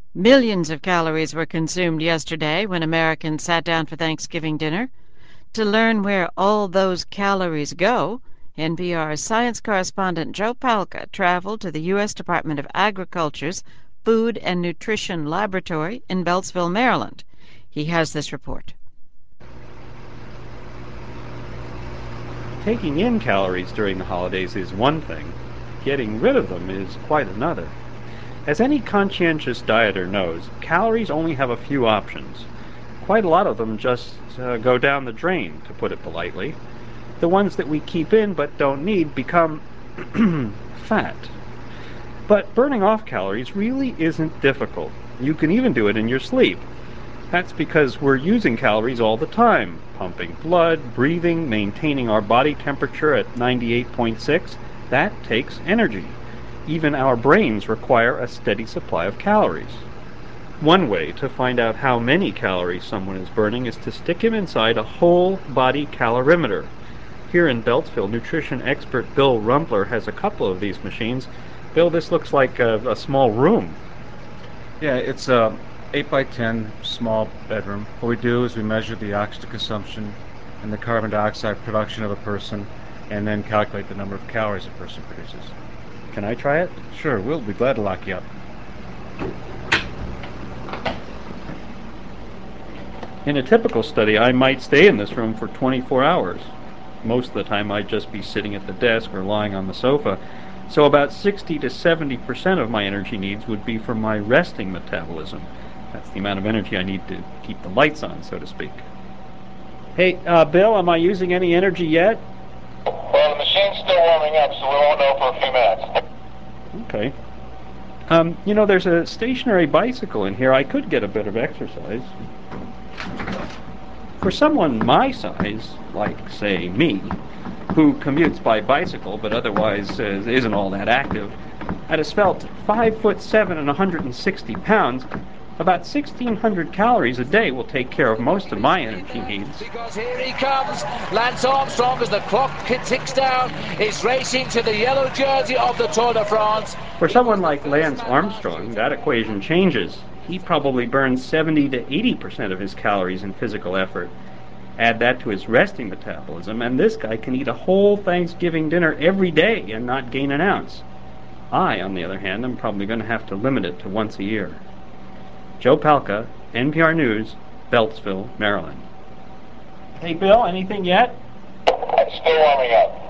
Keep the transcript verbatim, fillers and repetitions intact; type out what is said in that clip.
Millions of calories were consumed yesterday when Americans sat down for Thanksgiving dinner. To learn where all those calories go, N P R's science correspondent Joe Palca traveled to the U S Department of Agriculture's Food and Nutrition Laboratory in Beltsville, Maryland. He has this report. Taking in calories during the holidays is one thing. Getting rid of them is quite another. As any conscientious dieter knows, calories only have a few options. Quite a lot of them just uh, go down the drain, to put it politely. The ones that we keep in but don't need become fat. But burning off calories really isn't difficult. You can even do it in your sleep. That's because we're using calories all the time, pumping blood, breathing, maintaining our body temperature at ninety-eight point six. That takes energy. Even our brains require a steady supply of calories. One way to find out how many calories someone is burning is to stick him inside a whole body calorimeter. Here in Beltsville, nutrition expert Bill Rumpler has a couple of these machines. Bill, this looks like a, a small room. Yeah, it's a eight by ten small bedroom. What we do is we measure the oxygen consumption and the carbon dioxide production of a person, and then calculate the number of calories a person produces. Can I try it? Sure, we'll be glad to lock you up. In a typical study, I might stay in this room for twenty-four hours. Most of the time I'd just be sitting at the desk or lying on the sofa. So about sixty to seventy percent of my energy needs would be from my resting metabolism. That's the amount of energy I need to keep the lights on, so to speak. Hey, uh, Bill, am I using any energy yet? Well, the machine's still warming up, so we won't know for a few minutes. Okay. Um, you know, there's a stationary bicycle in here. I could get a bit of exercise. For someone my size, like, say, me, who commutes by bicycle but otherwise uh, isn't all that active, at a svelte five foot seven and one hundred sixty pounds, about sixteen hundred calories a day will take care of most of my energy needs. Because here he comes, Lance Armstrong, as the clock ticks down, is racing to the yellow jersey of the Tour de France. For someone like Lance Armstrong, that equation changes. He probably burns seventy to eighty percent of his calories in physical effort. Add that to his resting metabolism, and this guy can eat a whole Thanksgiving dinner every day and not gain an ounce. I, on the other hand, am probably going to have to limit it to once a year. Joe Palca, N P R News, Beltsville, Maryland. Hey, Bill, anything yet? It's still warming up.